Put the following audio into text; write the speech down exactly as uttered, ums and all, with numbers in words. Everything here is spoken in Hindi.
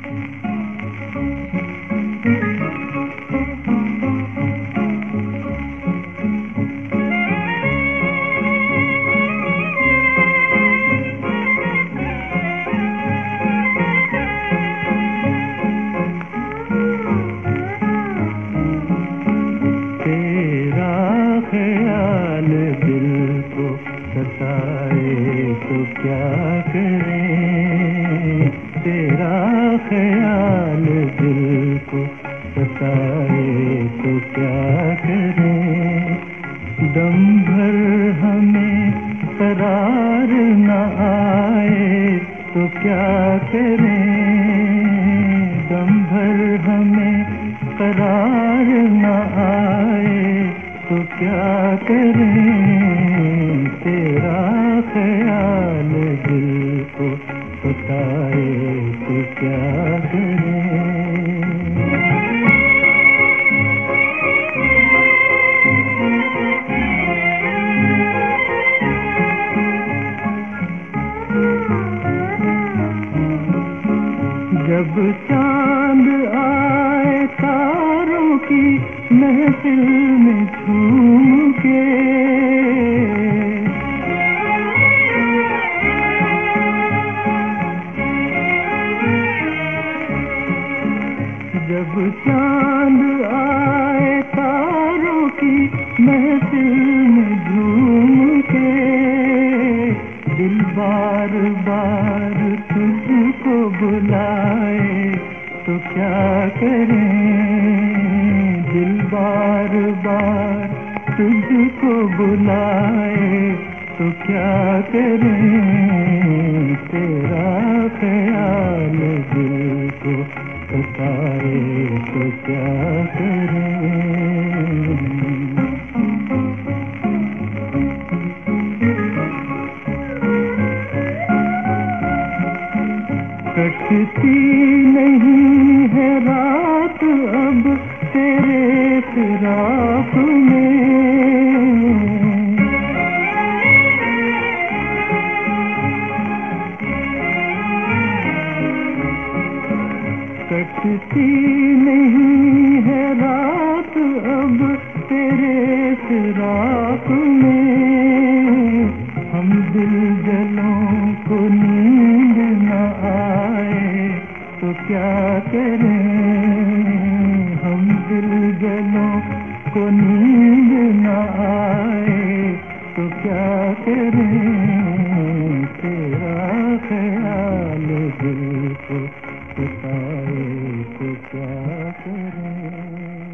ख्याल दिल को सताए तो क्या करें, तेरा ख्याल दिल को सताए तो क्या करें। दम भर हमें करार न आए तो क्या करें, दम भर हमें करार न आए तो क्या करें। तेरा ख्याल दिल को सताए तो क्या करें। जब चांद आए तारों की महफिल में झूम के, जब चांद आए तारों की महफिल में झूम के, दिल बार बार तुझको बुलाए तो क्या करें। दिल बार बार तुझको बुलाए तो क्या करें। तेरा ख्याल दिल को सताए तो क्या करें। कटती नहीं है रात अब तेरे फिराक में, कटती नहीं है रात अब तेरे फिराक में। हम दिल जलों को नींद न आए तो क्या करें, हम दिल जलों को नींद न आए तो क्या करें। तेरा ख्याल दिल को सताए तो क्या करें।